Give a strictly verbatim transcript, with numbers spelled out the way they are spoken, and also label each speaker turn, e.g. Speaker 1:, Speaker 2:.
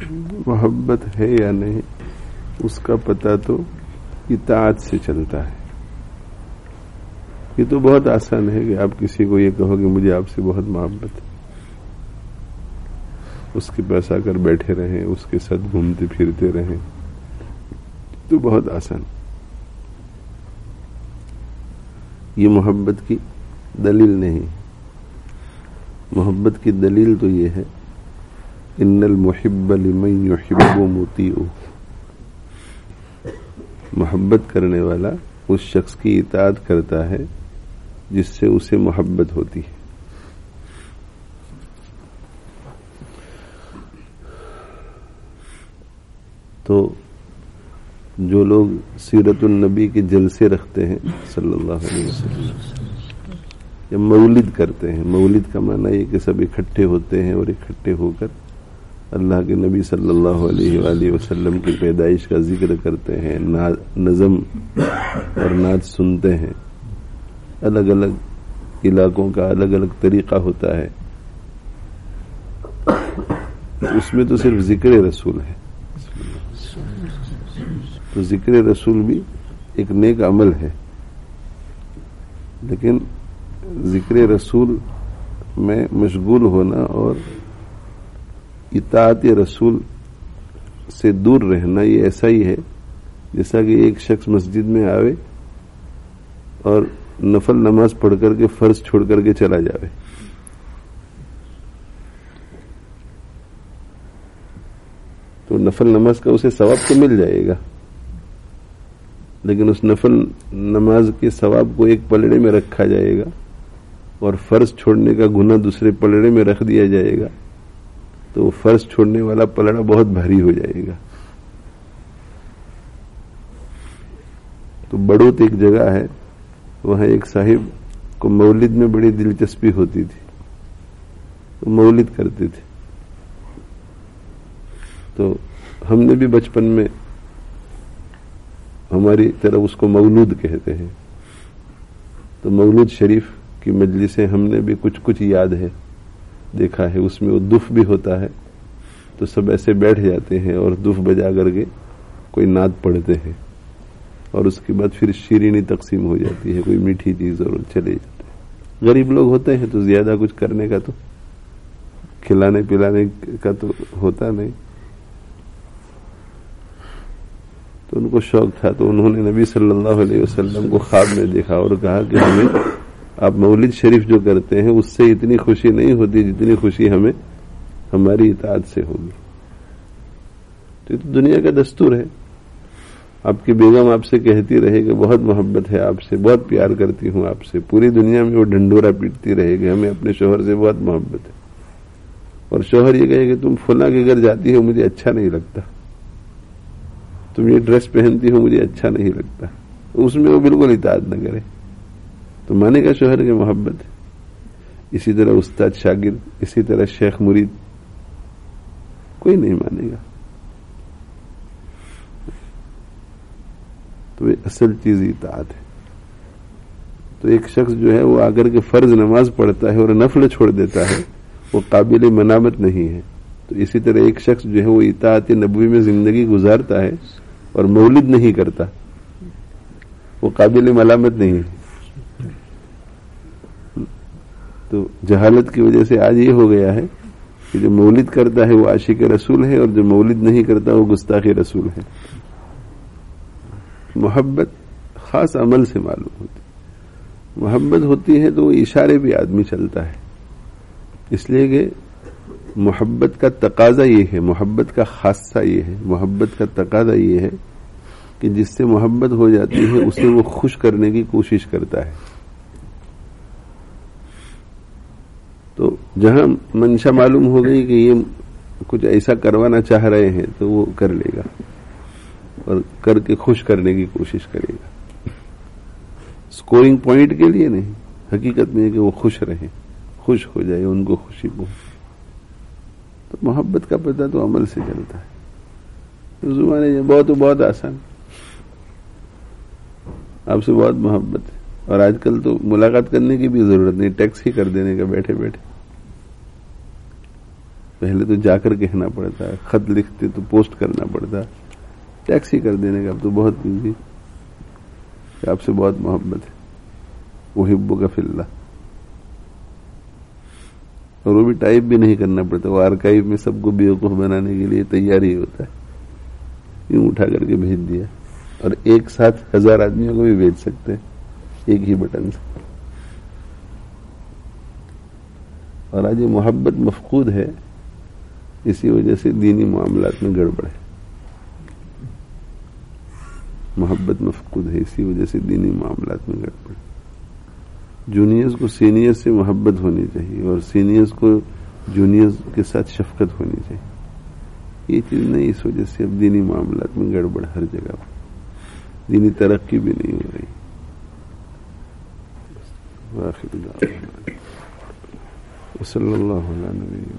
Speaker 1: محبت ہے یا نہیں اس کا پتہ تو اطاعت سے چلتا ہے. یہ تو بہت آسان ہے کہ آپ کسی کو یہ کہو کہ مجھے آپ سے بہت محبت ہے، اس کے پاس آ کر بیٹھے رہیں، اس کے ساتھ گھومتے پھرتے رہیں، تو بہت آسان. یہ محبت کی دلیل نہیں. محبت کی دلیل تو یہ ہے ان المحب لمن یحب مطیع. محبت کرنے والا اس شخص کی اطاعت کرتا ہے جس سے اسے محبت ہوتی ہے. تو جو لوگ سیرت النبی کے جلسے رکھتے ہیں صلی اللہ علیہ وسلم یا مولد کرتے ہیں، مولد کا معنی یہ کہ سب اکٹھے ہوتے ہیں اور اکٹھے ہو کر اللہ کے نبی صلی اللہ علیہ وآلہ وسلم کی پیدائش کا ذکر کرتے ہیں، نظم اور نعت سنتے ہیں. الگ الگ علاقوں کا الگ الگ طریقہ ہوتا ہے. اس میں تو صرف ذکر رسول ہے. تو ذکر رسول بھی ایک نیک عمل ہے، لیکن ذکر رسول میں مشغول ہونا اور اطاعت رسول سے دور رہنا یہ ایسا ہی ہے جیسا کہ ایک شخص مسجد میں آوے اور نفل نماز پڑھ کر کے فرض چھوڑ کر کے چلا جاوے. تو نفل نماز کا اسے ثواب تو مل جائے گا، لیکن اس نفل نماز کے ثواب کو ایک پلڑے میں رکھا جائے گا اور فرض چھوڑنے کا گناہ دوسرے پلڑے میں رکھ دیا جائے گا. تو فرض چھوڑنے والا پلڑا بہت بھاری ہو جائے گا. تو بڑوت ایک جگہ ہے، وہاں ایک صاحب کو مولد میں بڑی دلچسپی ہوتی تھی، تو مولد کرتے تھے. تو ہم نے بھی بچپن میں، ہماری طرف اس کو مولود کہتے ہیں، تو مولود شریف کی مجلسیں ہم نے بھی کچھ کچھ یاد ہے، دیکھا ہے. اس میں وہ دف بھی ہوتا ہے، تو سب ایسے بیٹھ جاتے ہیں اور دف بجا کر کے کوئی نعت پڑھتے ہیں، اور اس کے بعد پھر شیرینی تقسیم ہو جاتی ہے، کوئی میٹھی چیز، اور چلے جاتے ہیں. غریب لوگ ہوتے ہیں تو زیادہ کچھ کرنے کا تو کھلانے پلانے کا تو ہوتا نہیں. تو ان کو شوق تھا، تو انہوں نے نبی صلی اللہ علیہ وسلم کو خواب میں دیکھا اور کہا کہ ہمیں آپ مولد شریف جو کرتے ہیں اس سے اتنی خوشی نہیں ہوتی جتنی خوشی ہمیں ہماری اطاعت سے ہوگی. تو یہ تو دنیا کا دستور ہے. آپ کی بیگم آپ سے کہتی رہے کہ بہت محبت ہے آپ سے، بہت پیار کرتی ہوں آپ سے، پوری دنیا میں وہ ڈھنڈورا پیٹتی رہے گی ہمیں اپنے شوہر سے بہت محبت ہے، اور شوہر یہ کہے کہ تم فلاں کے گھر جاتی ہو مجھے اچھا نہیں لگتا، تم یہ ڈریس پہنتی ہو مجھے اچھا نہیں لگتا، اس میں وہ بالکل اطاعت نہ کرے، تو مانے گا شوہر کی محبت ہے. اسی طرح استاد شاگرد، اسی طرح شیخ مرید، کوئی نہیں مانے گا. تو یہ اصل چیز اطاعت ہے. تو ایک شخص جو ہے وہ آ کر کے فرض نماز پڑھتا ہے اور نفل چھوڑ دیتا ہے، وہ قابل ملامت نہیں ہے. تو اسی طرح ایک شخص جو ہے وہ اطاعت نبوی میں زندگی گزارتا ہے اور مولد نہیں کرتا، وہ قابل ملامت نہیں ہے. تو جہالت کی وجہ سے آج یہ ہو گیا ہے کہ جو مولد کرتا ہے وہ عاشق رسول ہے، اور جو مولد نہیں کرتا وہ گستاخ رسول ہے. محبت خاص عمل سے معلوم ہوتی. محبت ہوتی ہے تو وہ اشارے بھی آدمی چلتا ہے، اس لیے کہ محبت کا تقاضا یہ ہے، محبت کا خاصہ یہ ہے، محبت کا تقاضا یہ ہے کہ جس سے محبت ہو جاتی ہے اسے وہ خوش کرنے کی کوشش کرتا ہے. تو جہاں منشا معلوم ہو گئی کہ یہ کچھ ایسا کروانا چاہ رہے ہیں تو وہ کر لے گا اور کر کے خوش کرنے کی کوشش کرے گا. سکورنگ پوائنٹ کے لیے نہیں، حقیقت میں کہ وہ خوش رہیں، خوش ہو جائے، ان کو خوشی پہنچے. تو محبت کا پتہ تو عمل سے چلتا ہے. زمانے بہت بہت آسان، آپ سے بہت محبت ہے، اور آج کل تو ملاقات کرنے کی بھی ضرورت نہیں، ٹیکس ہی کر دینے کا بیٹھے بیٹھے. پہلے تو جا کر کہنا پڑتا ہے، خط لکھتے تو پوسٹ کرنا پڑتا ہے، ٹیکسی کر دینے کا اب تو بہت ایزی کہ آپ سے بہت محبت ہے، احبک فی اللہ، اور وہ بھی ٹائپ بھی نہیں کرنا پڑتا، وہ آرکائیو میں سب کو بیوقوف بنانے کے لیے تیار ہی ہوتا ہے، یوں اٹھا کر کے بھیج دیا، اور ایک ساتھ ہزار آدمیوں کو بھی بھیج سکتے ہیں ایک ہی بٹن سے۔ اور آج یہ محبت مفقود ہے، اسی وجہ سے دینی معاملات میں گڑبڑ ہے، محبت مفقود ہے اسی وجہ سے دینی معاملات میں گڑبڑ ہے۔ جونیئرز کو سینئر سے محبت ہونی چاہیے، اور سینئرز کو جونیئرز کے ساتھ شفقت ہونی چاہیے، یہ چیز نہیں، اس وجہ سے اب دینی معاملات میں گڑبڑ ہر جگہ، دینی ترقی بھی نہیں ہو رہی۔ وآخر دعوانا صلی اللہ علیہ وسلم۔